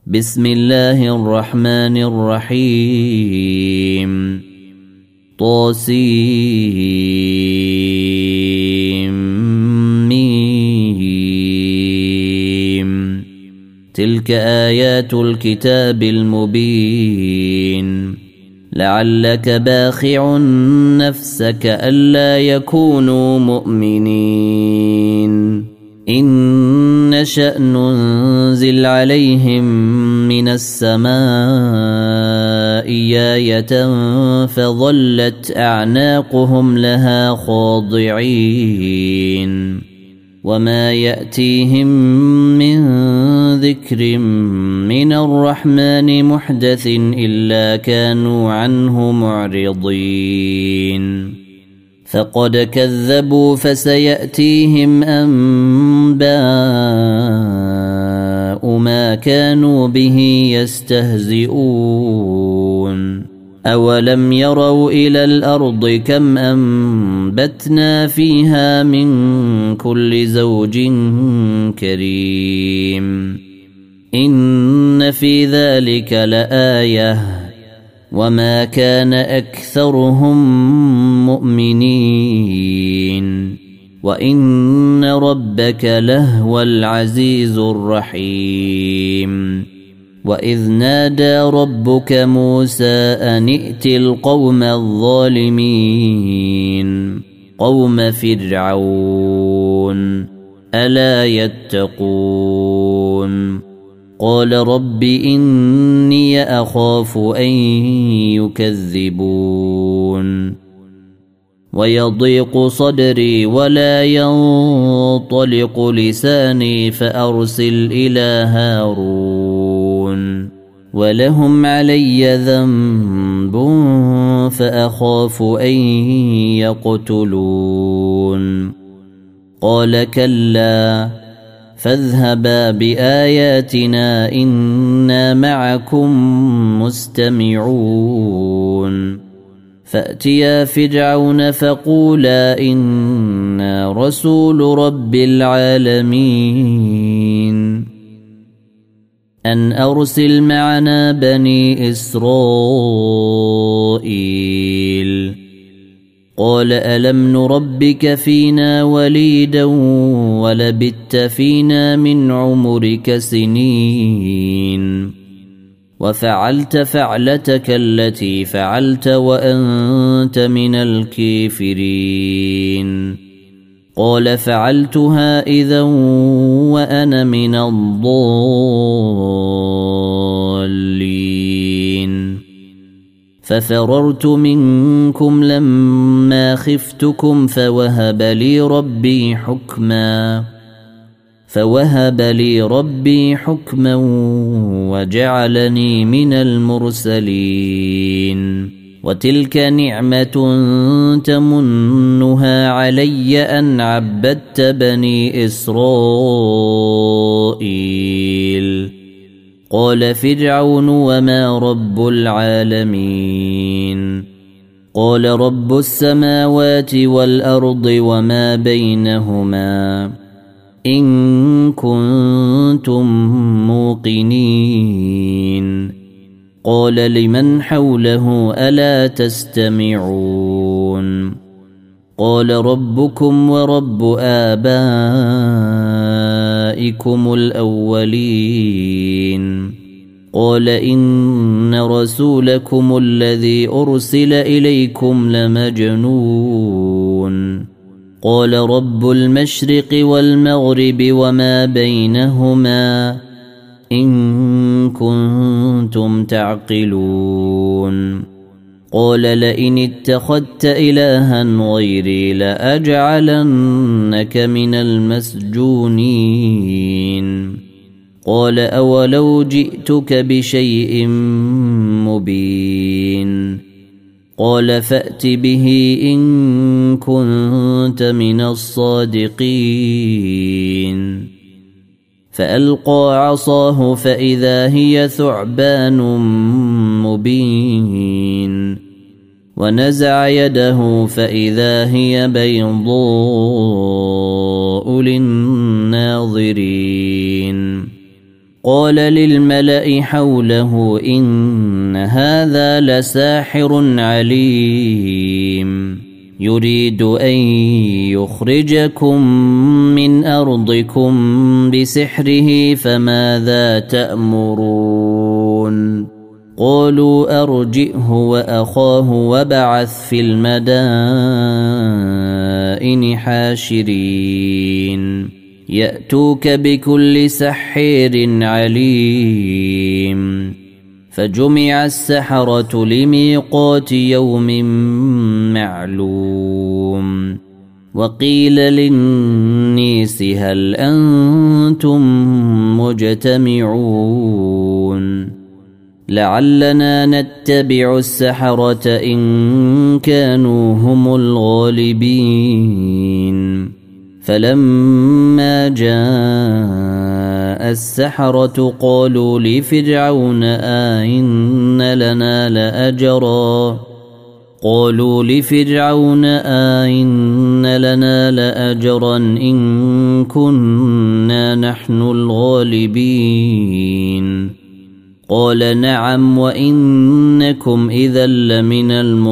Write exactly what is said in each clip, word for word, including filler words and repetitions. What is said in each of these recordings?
بسم الله الرحمن الرحيم طاسيم ميم تلك آيات الكتاب المبين لعلك باخع نفسك ألا يكونوا مؤمنين إن نشأ ننزل عليهم من السماء آية فظلت أعناقهم لها خاضعين وما يأتيهم من ذكر من الرحمن محدث إلا كانوا عنه معرضين فقد كذبوا فسيأتيهم أنباء ما كانوا به يستهزئون أولم يروا إلى الأرض كم أنبتنا فيها من كل زوج كريم إن في ذلك لآية وما كان أكثرهم مؤمنين وإن ربك لهو العزيز الرحيم وإذ نادى ربك موسى أن ائت القوم الظالمين قوم فرعون ألا يتقون قال رب إني أخاف أن يكذبون ويضيق صدري ولا ينطلق لساني فأرسل إلى هارون ولهم علي ذنب فأخاف أن يقتلون قال كلا فاذهبا بآياتنا إنا معكم مستمعون فأتيا فرعون فقولا إنا رسول رب العالمين أن أرسل معنا بني إسرائيل قال ألم نربك فينا وليدا ولبثت فينا من عمرك سنين وفعلت فعلتك التي فعلت وأنت من الكافرين قال فعلتها إذا وأنا من الضالين ففررت منكم لما خفتكم فوهب لي ربي حكما فوهب لي ربي حكما وجعلني من المرسلين وتلك نعمة تمنها علي أن عبدت بني إسرائيل قال فرعون وما رب العالمين قال رب السماوات والأرض وما بينهما إن كنتم موقنين قال لمن حوله ألا تستمعون قال ربكم ورب آبائكم الأولين قال إن رسولكم الذي أرسل إليكم لمجنون قال رب المشرق والمغرب وما بينهما إن كنتم تعقلون قال لئن اتخذت إلها غيري لأجعلنك من المسجونين قال أولو جئتك بشيء مبين قال فأت به إن كنت من الصادقين فألقى عصاه فإذا هي ثعبان مبين ونزع يده فإذا هي بيضاء للناظرين قال للملأ حوله إن هذا لساحر عليم يريد أن يخرجكم من أرضكم بسحره فماذا تأمرون قالوا أرجئه وأخاه وابعث في المدائن حاشرين يأتوك بكل سحير عليم فجمع السحرة لميقات يوم معلوم وقيل للناس هل أنتم مجتمعون لعلنا نتبع السحرة إن كانوا هم الغالبين فلما جاء السحرة قالوا لفرعون آئن لنا لأجرا قالوا لفرعون آئن لنا لأجرا إن كنا نحن الغالبين قال نعم وإنكم إذا لمن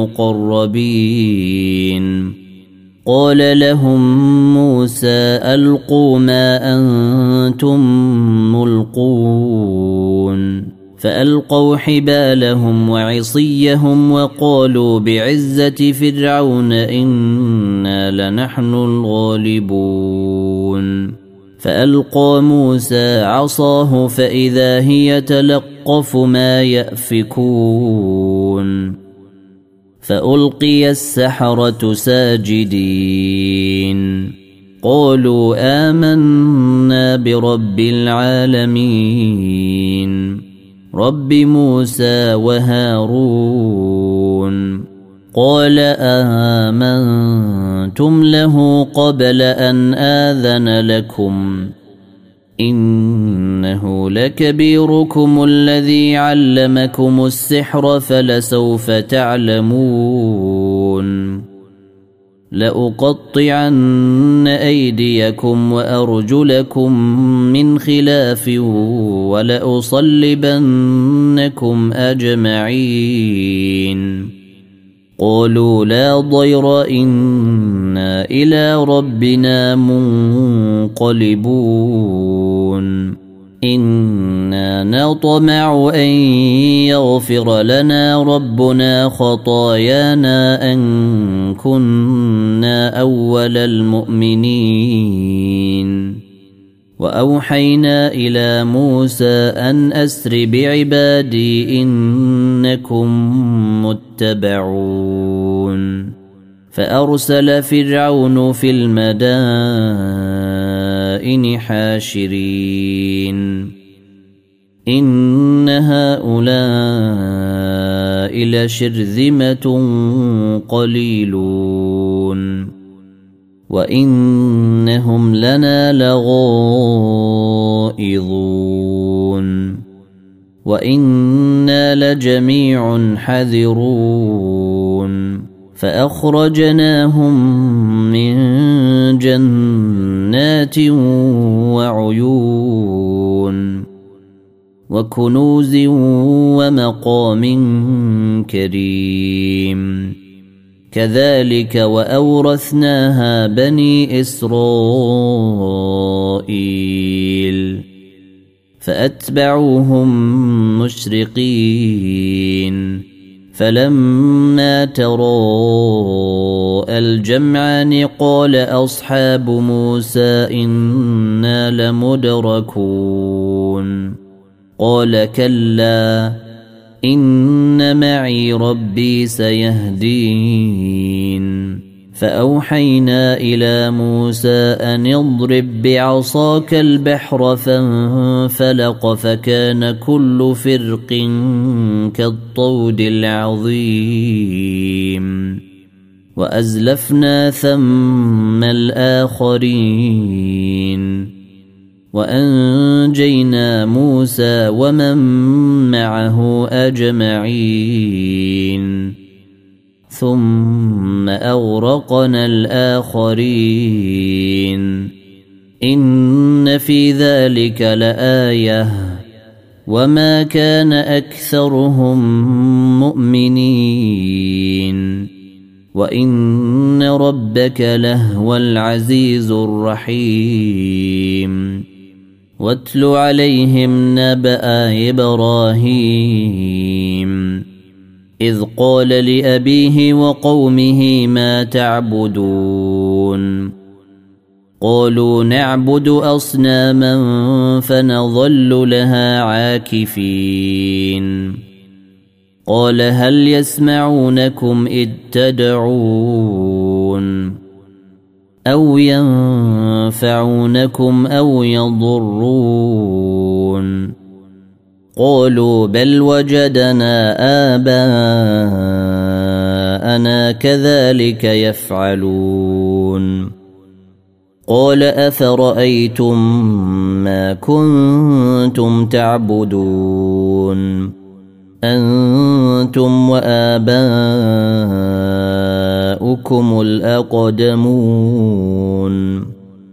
المقربين قال لهم موسى ألقوا ما أنتم ملقون فألقوا حبالهم وعصيهم وقالوا بعزة فرعون إنا لنحن الغالبون فألقى موسى عصاه فإذا هي تلقف ما يأفكون فألقي السحرة ساجدين قالوا آمنا برب العالمين رب موسى وهارون قال آمنتم له قبل أن آذن لكم إنه لكبيركم الذي علمكم السحر فلسوف تعلمون لأقطعن أيديكم وأرجلكم من خلاف ولأصلبنكم أجمعين قالوا لا ضير إنا إلى ربنا منقلبون إنا نطمع أن يغفر لنا ربنا خطايانا أن كنا أول المؤمنين وأوحينا إلى موسى أن أسر بعبادي إنكم متبعون فأرسل فرعون في المدائن حاشرين إن هؤلاء لشرذمة قليلون وإنهم لنا لغائظون وإنا لجميع حذرون فأخرجناهم من جنات وعيون وكنوز ومقام كريم كذلك وأورثناها بني إسرائيل فأتبعوهم مشرقين فلما تراءى الجمعان قال أصحاب موسى إنا لمدركون قال كلا إن معي ربي سيهدين فأوحينا إلى موسى أن اضرب بعصاك البحر فانفلق فكان كل فرق كالطود العظيم وأزلفنا ثم الآخرين وأنجينا موسى ومن معه أجمعين ثم أغرقنا الآخرين إن في ذلك لآية وما كان أكثرهم مؤمنين وإن ربك لهو العزيز الرحيم واتل عليهم نبأ إبراهيم إذ قال لأبيه وقومه ما تعبدون قالوا نعبد أصناما فنظل لها عاكفين قال هل يسمعونكم إذ تدعون أو ينفعونكم أو يضرون قالوا بل وجدنا آباءنا كذلك يفعلون قال أفرأيتم ما كنتم تعبدون أنتم وآباؤكم الأقدمون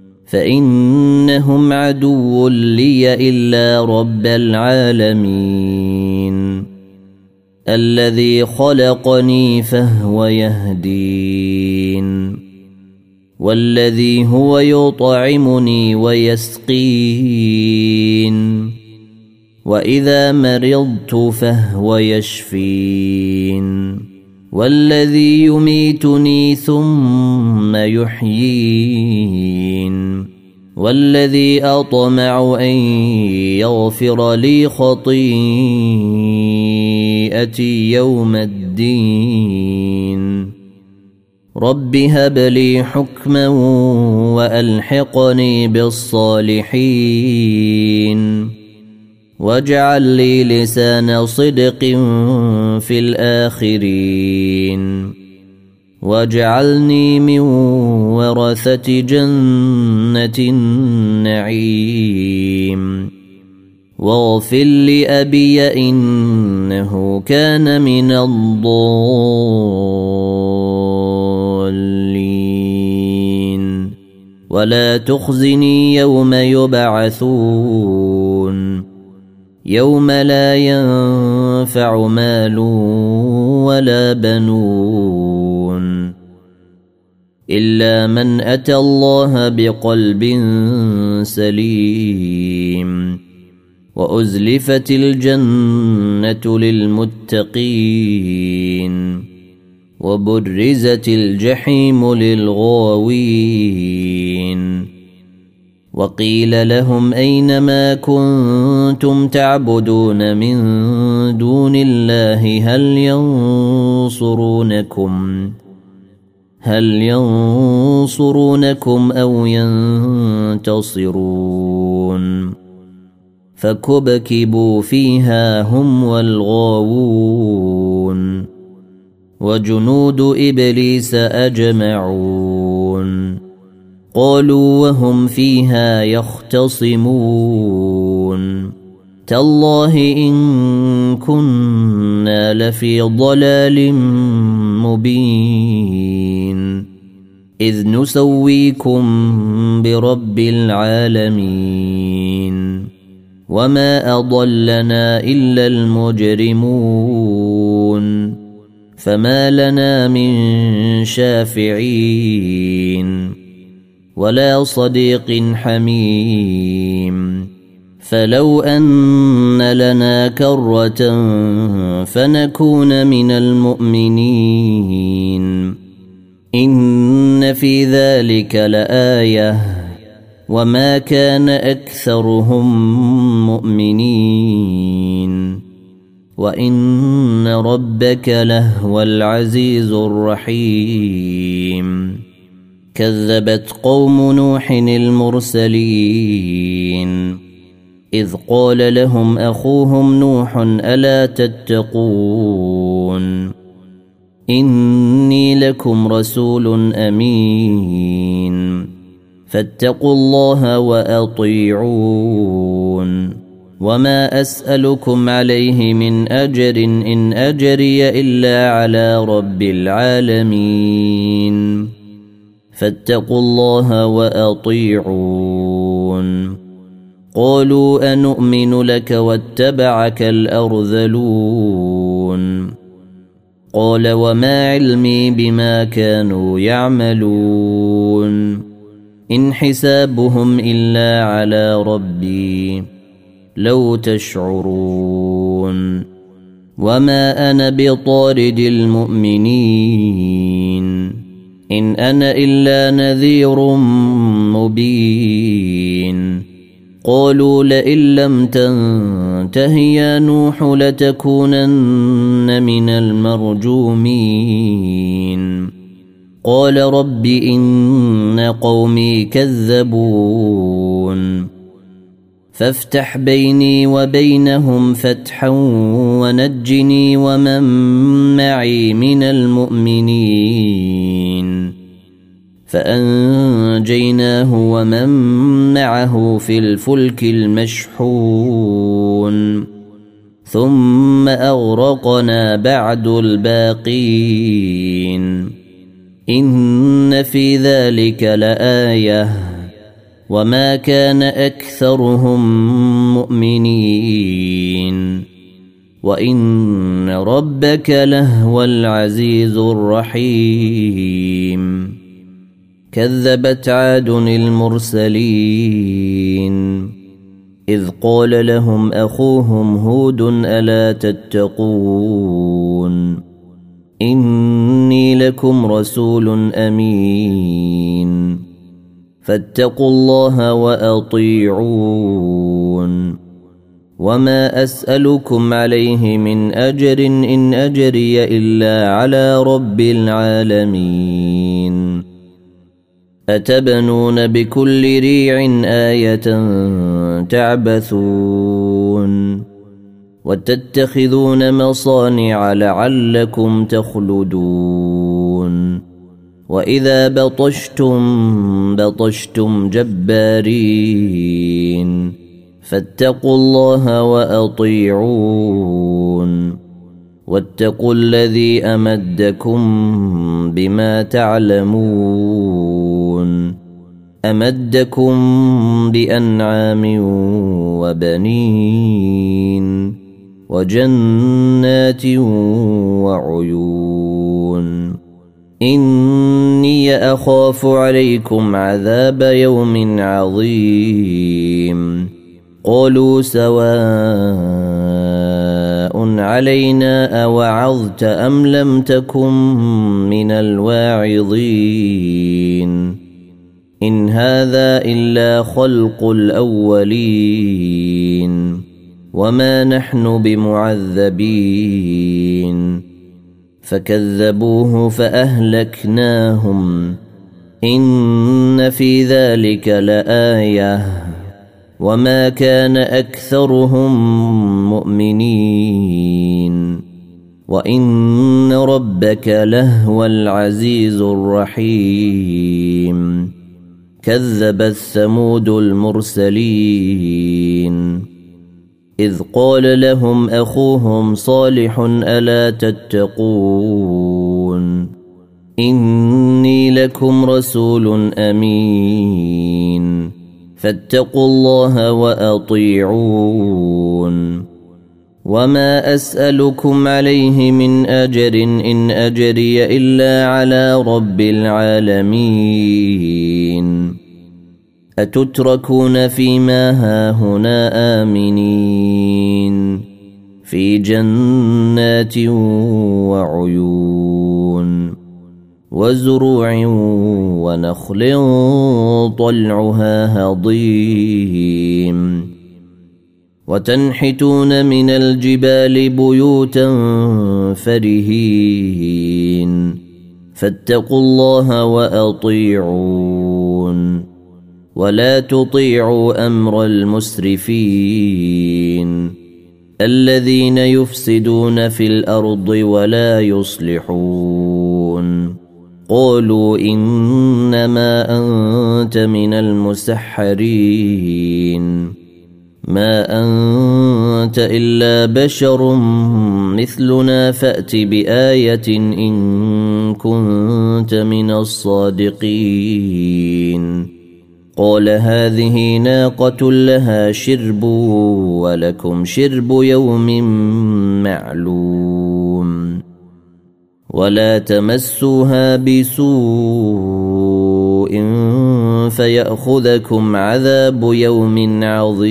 فإنهم عدو لي إلا رب العالمين الذي خلقني فهو يهدين والذي هو يطعمني ويسقين وإذا مرضت فهو يشفين والذي يميتني ثم يحيين والذي أطمع أن يغفر لي خطيئتي يوم الدين رب هب لي حكما وألحقني بالصالحين واجعل لي لسان صدق في الآخرين واجعلني من ورثة جنة النعيم واغفر لأبي إنه كان من الضالين ولا تخزني يوم يبعثون يوم لا ينفع مال ولا بنون إلا من أتى الله بقلب سليم وأزلفت الجنة للمتقين وبرزت الجحيم للغاوين وقيل لهم أين ما كنتم تعبدون من دون الله هل ينصرونكم هل ينصرونكم أو ينتصرون فكبكبوا فيها هم والغاوون وجنود إبليس أجمعون قالوا وهم فيها يختصمون تالله إن كنا لفي ضلال مبين إذ نسويكم برب العالمين وما أضلنا إلا المجرمون فما لنا من شافعين ولا صديق حميم فلو أن لنا كرة فنكون من المؤمنين إن في ذلك لآية وما كان أكثرهم مؤمنين وإن ربك لهو العزيز الرحيم كذبت قوم نوح المرسلين إذ قال لهم أخوهم نوح ألا تتقون إني لكم رسول أمين فاتقوا الله وأطيعون وما أسألكم عليه من أجر إن أجري إلا على رب العالمين فاتقوا الله وأطيعون قالوا أنؤمن لك واتبعك الأرذلون قال وما علمي بما كانوا يعملون إن حسابهم إلا على ربي لو تشعرون وما أنا بطارد المؤمنين إن أنا إلا نذير مبين قالوا لئن لم تنته يا نوح لتكونن من المرجومين قال رب إن قومي كذبون فافتح بيني وبينهم فتحا ونجني ومن معي من المؤمنين فأنجيناه ومن معه في الفلك المشحون ثم أغرقنا بعد الباقين إن في ذلك لآية وما كان أكثرهم مؤمنين وإن ربك لهو العزيز الرحيم كذبت عاد المرسلين إذ قال لهم أخوهم هود ألا تتقون إني لكم رسول أمين فاتقوا الله وأطيعون وما أسألكم عليه من أجر إن أجري إلا على رب العالمين أتبنون بكل ريع آية تعبثون وتتخذون مصانع لعلكم تخلدون وإذا بطشتم بطشتم جبارين فاتقوا الله وأطيعون واتقوا الذي أمدكم بما تعلمون أمدكم بأنعام وبنين وجنات وعيون إني أخاف عليكم عذاب يوم عظيم قالوا سواء علينا أوعظت أم لم تكن من الواعظين إن هذا إلا خلق الأولين وما نحن بمعذبين فكذبوه فأهلكناهم إن في ذلك لآية وما كان أكثرهم مؤمنين وإن ربك لهو العزيز الرحيم كذبت ثمود المرسلين إذ قال لهم أخوهم صالح ألا تتقون إني لكم رسول أمين فاتقوا الله وأطيعون وما أسألكم عليه من أجر إن أجري إلا على رب العالمين أتتركون فيما هاهنا آمنين في جنات وعيون وزروع ونخل طلعها هضيم وتنحتون من الجبال بيوتا فرهين فاتقوا الله وأطيعون ولا تطيعوا أمر المسرفين الذين يفسدون في الأرض ولا يصلحون قالوا إنما أنت من المسحرين ما أنت إلا بشر مثلنا فأت بآية إن كنت من الصادقين قال هذه ناقة لها شرب ولكم شرب يوم معلوم ولا تمسوها بسوء فيأخذكم عذاب يوم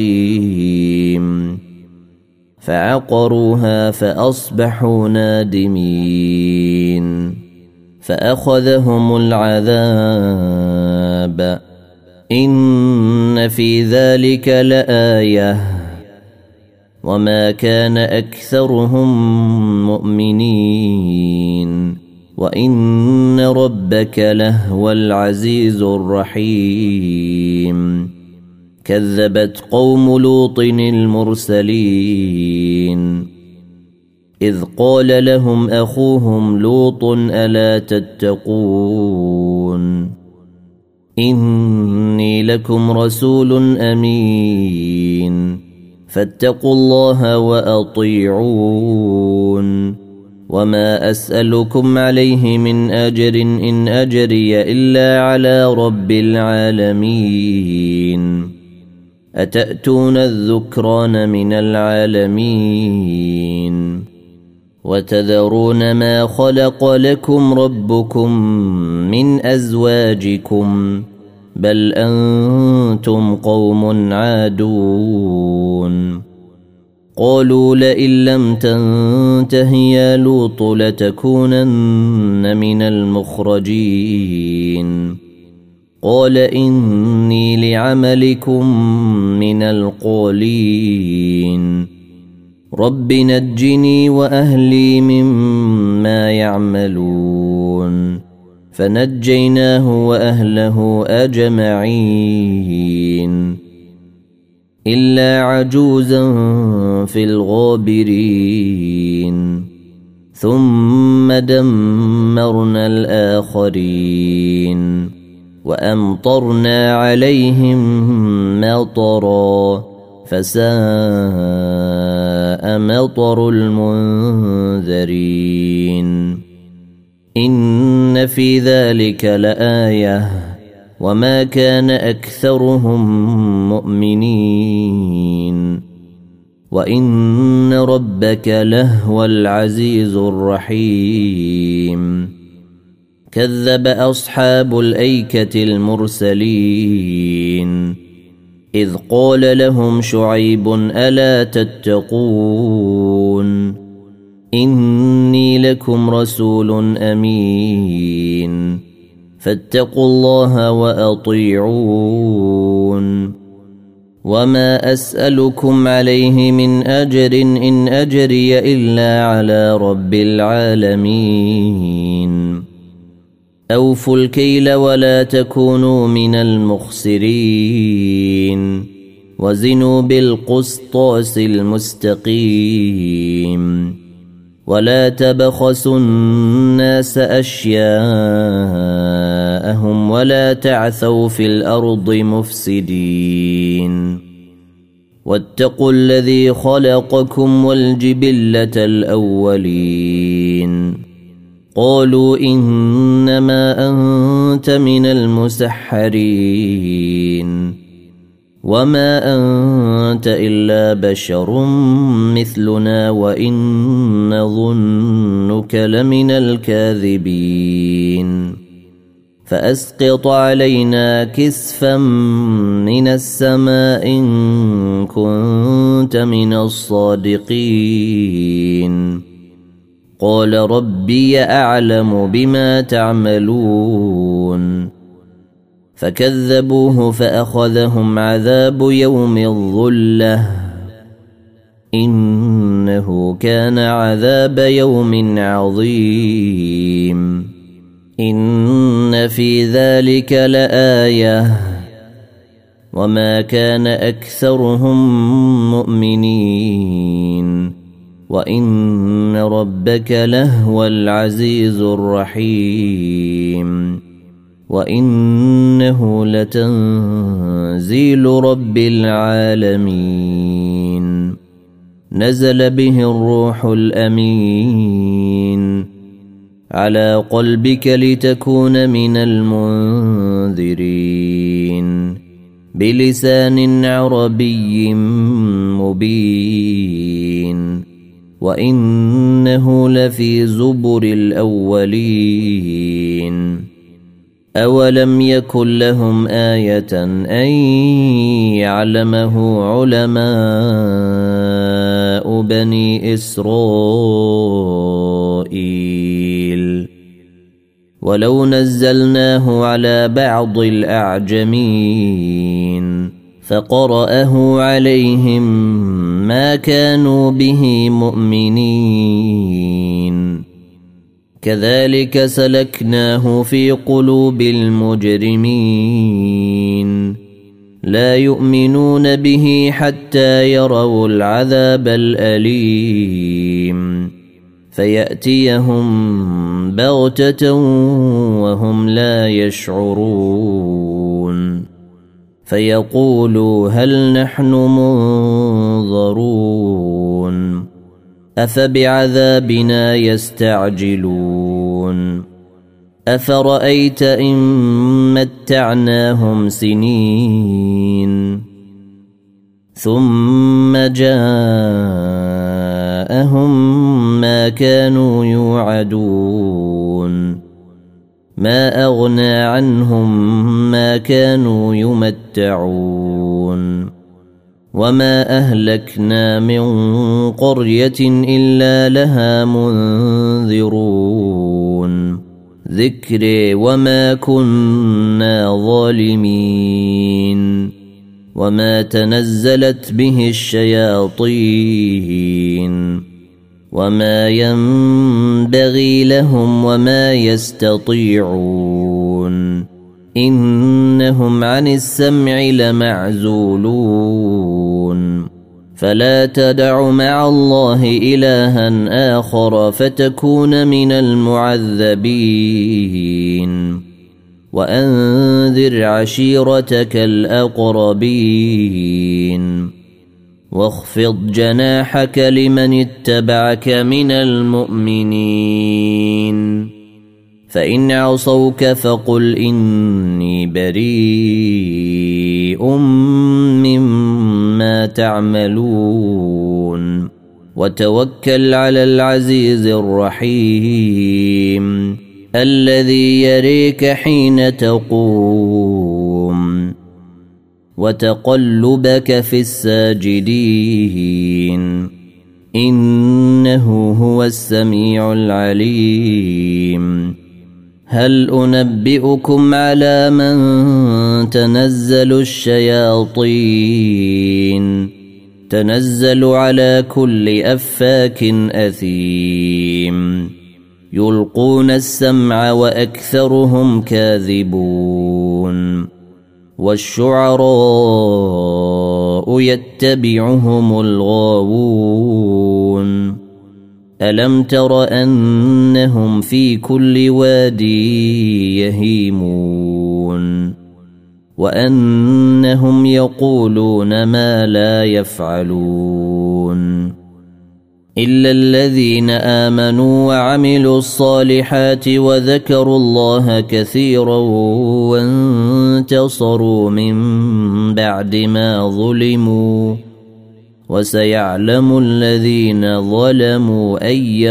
عظيم فعقروها فأصبحوا نادمين فأخذهم العذاب إن في ذلك لآية وما كان أكثرهم مؤمنين وإن ربك لهو العزيز الرحيم كذبت قوم لوط المرسلين إذ قال لهم أخوهم لوط ألا تتقون إني لكم رسول أمين فاتقوا الله وأطيعون وما أسألكم عليه من أجر إن أجري إلا على رب العالمين أتأتون الذكران من العالمين وتذرون ما خلق لكم ربكم من أزواجكم بل أنتم قوم عادون قالوا لئن لم تنته يا لوط لتكونن من المخرجين قال إني لعملكم من القالين رب نجني وأهلي مما يعملون فنجيناه وأهله أجمعين إلا عجوزا في الغابرين ثم دمرنا الآخرين وأمطرنا عليهم مطرا فساء مطر المنذرين إن في ذلك لآية وما كان أكثرهم مؤمنين وإن ربك لهو العزيز الرحيم كذب أصحاب الأيكة المرسلين إذ قال لهم شعيب ألا تتقون إني لكم رسول أمين فاتقوا الله وأطيعون وما أسألكم عليه من أجر إن أجري إلا على رب العالمين أوفوا الكيل ولا تكونوا من المخسرين وزنوا بالقسطاس المستقيم ولا تبخسوا الناس أشياءهم ولا تعثوا في الأرض مفسدين واتقوا الذي خلقكم والجبلة الأولين قالوا إنما أنت من المسحرين وما أنت إلا بشر مثلنا وإن نظنك لمن الكاذبين فأسقط علينا كسفا من السماء إن كنت من الصادقين قال ربي أعلم بما تعملون فكذبوه فأخذهم عذاب يوم الظلة إنه كان عذاب يوم عظيم إن في ذلك لآية وما كان أكثرهم مؤمنين وإن ربك لهو العزيز الرحيم وإنه لتنزيل رب العالمين نزل به الروح الأمين على قلبك لتكون من المنذرين بلسان عربي مبين وإنه لفي زبر الأولين أولم يكن لهم آية أن يعلمه علماء بني إسرائيل ولو نزلناه على بعض الأعجمين فقرأه عليهم ما كانوا به مؤمنين كذلك سلكناه في قلوب المجرمين لا يؤمنون به حتى يروا العذاب الأليم فيأتيهم بغتة وهم لا يشعرون فيقولوا هل نحن منظرون أفبعذابنا يستعجلون أفرأيت إن متعناهم سنين ثم جاءهم ما كانوا يوعدون ما أغنى عنهم ما كانوا يمتعون وما أهلكنا من قرية إلا لها منذرون ذكري وما كنا ظالمين وما تنزلت به الشياطين وما ينبغي لهم وما يستطيعون إنهم عن السمع لمعزولون فلا تدع مع الله إلها آخر فتكون من المعذبين وأنذر عشيرتك الأقربين واخفض جناحك لمن اتبعك من المؤمنين فإن عصوك فقل إني بريء مما تعملون وتوكل على العزيز الرحيم الذي يريك حين تقوم وتقلبك في الساجدين إنه هو السميع العليم هل أنبئكم على من تنزل الشياطين تنزل على كل أفاك أثيم يلقون السمع وأكثرهم كاذبون والشعراء يتبعهم الغاوون ألم تر أنهم في كل وادي يهيمون وأنهم يقولون ما لا يفعلون إلا الذين آمنوا وعملوا الصالحات وذكروا الله كثيرا وانتصروا من بعد ما ظلموا وسيعلم الذين ظلموا أي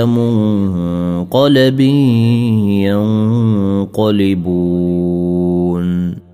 منقلب ينقلبون.